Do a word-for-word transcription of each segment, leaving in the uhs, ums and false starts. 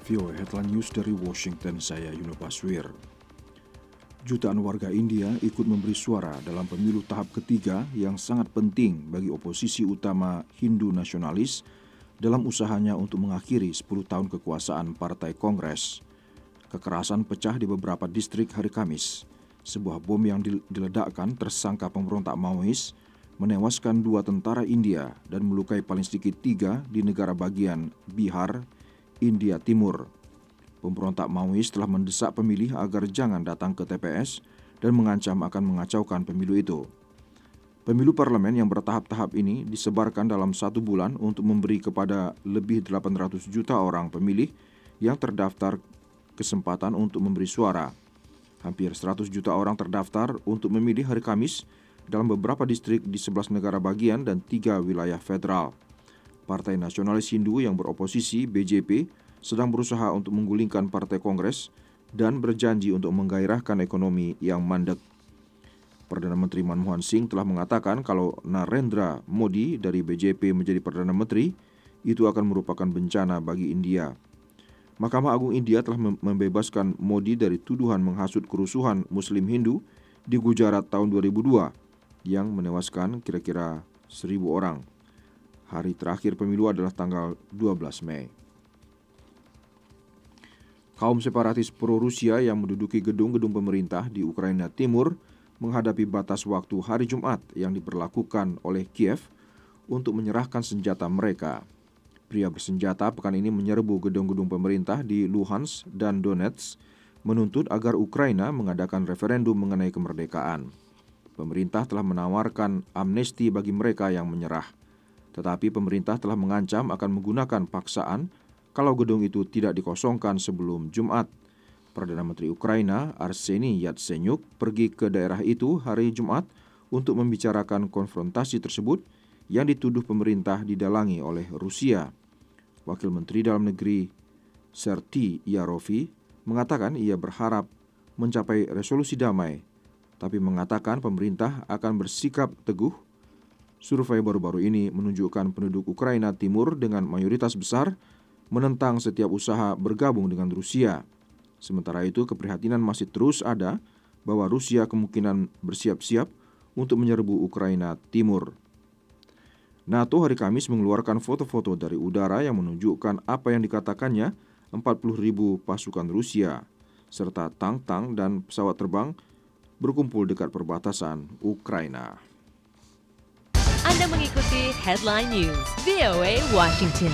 V O A Headline News dari Washington, saya Yuno Baswir. Jutaan warga India ikut memberi suara dalam pemilu tahap ketiga yang sangat penting bagi oposisi utama Hindu nasionalis dalam usahanya untuk mengakhiri sepuluh tahun kekuasaan Partai Kongres. Kekerasan pecah di beberapa distrik hari Kamis. Sebuah bom yang diledakkan tersangka pemberontak Maois menewaskan dua tentara India dan melukai paling sedikit tiga di negara bagian Bihar, India Timur. Pemberontak Maois telah mendesak pemilih agar jangan datang ke T P S dan mengancam akan mengacaukan pemilu itu. Pemilu parlemen yang bertahap-tahap ini disebarkan dalam satu bulan untuk memberi kepada lebih delapan ratus juta orang pemilih yang terdaftar kesempatan untuk memberi suara. Hampir seratus juta orang terdaftar untuk memilih hari Kamis dalam beberapa distrik di sebelas negara bagian dan tiga wilayah federal. Partai Nasionalis Hindu yang beroposisi B J P sedang berusaha untuk menggulingkan Partai Kongres dan berjanji untuk menggairahkan ekonomi yang mandek. Perdana Menteri Manmohan Singh telah mengatakan kalau Narendra Modi dari B J P menjadi Perdana Menteri, itu akan merupakan bencana bagi India. Mahkamah Agung India telah membebaskan Modi dari tuduhan menghasut kerusuhan Muslim Hindu di Gujarat tahun dua ribu dua yang menewaskan kira-kira seribu orang. Hari terakhir pemilu adalah tanggal dua belas Mei. Kaum separatis pro-Rusia yang menduduki gedung-gedung pemerintah di Ukraina Timur menghadapi batas waktu hari Jumat yang diberlakukan oleh Kiev untuk menyerahkan senjata mereka. Pria bersenjata pekan ini menyerbu gedung-gedung pemerintah di Luhansk dan Donetsk, menuntut agar Ukraina mengadakan referendum mengenai kemerdekaan. Pemerintah telah menawarkan amnesti bagi mereka yang menyerah. Tetapi pemerintah telah mengancam akan menggunakan paksaan kalau gedung itu tidak dikosongkan sebelum Jumat. Perdana Menteri Ukraina Arseniy Yatsenyuk pergi ke daerah itu hari Jumat untuk membicarakan konfrontasi tersebut yang dituduh pemerintah didalangi oleh Rusia. Wakil Menteri Dalam Negeri Sertyi Yarovi mengatakan ia berharap mencapai resolusi damai, tapi mengatakan pemerintah akan bersikap teguh. Survei baru-baru ini menunjukkan penduduk Ukraina Timur dengan mayoritas besar menentang setiap usaha bergabung dengan Rusia. Sementara itu, keprihatinan masih terus ada bahwa Rusia kemungkinan bersiap-siap untuk menyerbu Ukraina Timur. NATO hari Kamis mengeluarkan foto-foto dari udara yang menunjukkan apa yang dikatakannya empat puluh ribu pasukan Rusia, serta tank-tank dan pesawat terbang berkumpul dekat perbatasan Ukraina. Anda mengikuti Headline News V O A Washington.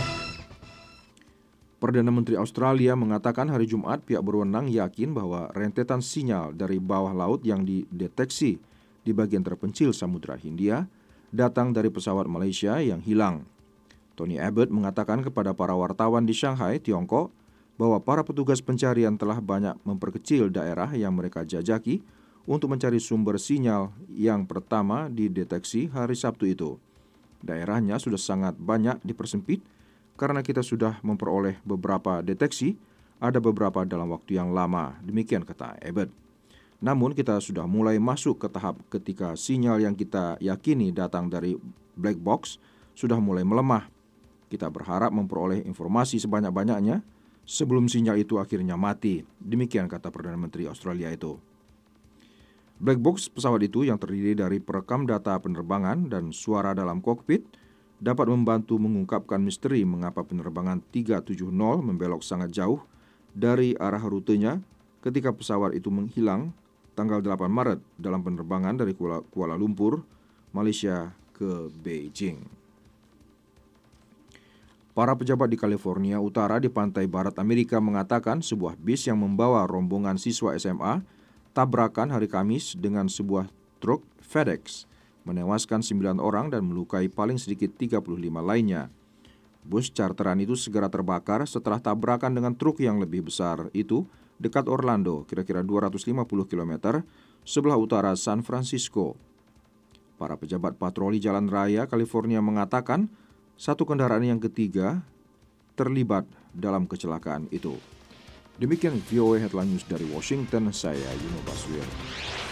Perdana Menteri Australia mengatakan hari Jumat pihak berwenang yakin bahwa rentetan sinyal dari bawah laut yang dideteksi di bagian terpencil Samudra Hindia datang dari pesawat Malaysia yang hilang. Tony Abbott mengatakan kepada para wartawan di Shanghai, Tiongkok, bahwa para petugas pencarian telah banyak memperkecil daerah yang mereka jajaki untuk mencari sumber sinyal yang pertama dideteksi hari Sabtu itu. Daerahnya sudah sangat banyak dipersempit karena kita sudah memperoleh beberapa deteksi, ada beberapa dalam waktu yang lama, demikian kata Abbott. Namun kita sudah mulai masuk ke tahap ketika sinyal yang kita yakini datang dari black box sudah mulai melemah. Kita berharap memperoleh informasi sebanyak-banyaknya sebelum sinyal itu akhirnya mati, demikian kata Perdana Menteri Australia itu. Black box pesawat itu yang terdiri dari perekam data penerbangan dan suara dalam kokpit dapat membantu mengungkapkan misteri mengapa penerbangan tiga tujuh nol membelok sangat jauh dari arah rutenya ketika pesawat itu menghilang tanggal delapan Maret dalam penerbangan dari Kuala Lumpur, Malaysia ke Beijing. Para pejabat di California Utara di pantai barat Amerika mengatakan sebuah bis yang membawa rombongan siswa S M A tabrakan hari Kamis dengan sebuah truk FedEx, menewaskan sembilan orang dan melukai paling sedikit tiga puluh lima lainnya. Bus charteran itu segera terbakar setelah tabrakan dengan truk yang lebih besar itu dekat Orlando, kira-kira dua ratus lima puluh kilometer sebelah utara San Francisco. Para pejabat patroli jalan raya California mengatakan satu kendaraan yang ketiga terlibat dalam kecelakaan itu. Demikian V O A Headline News dari Washington, saya Yuno Baswir.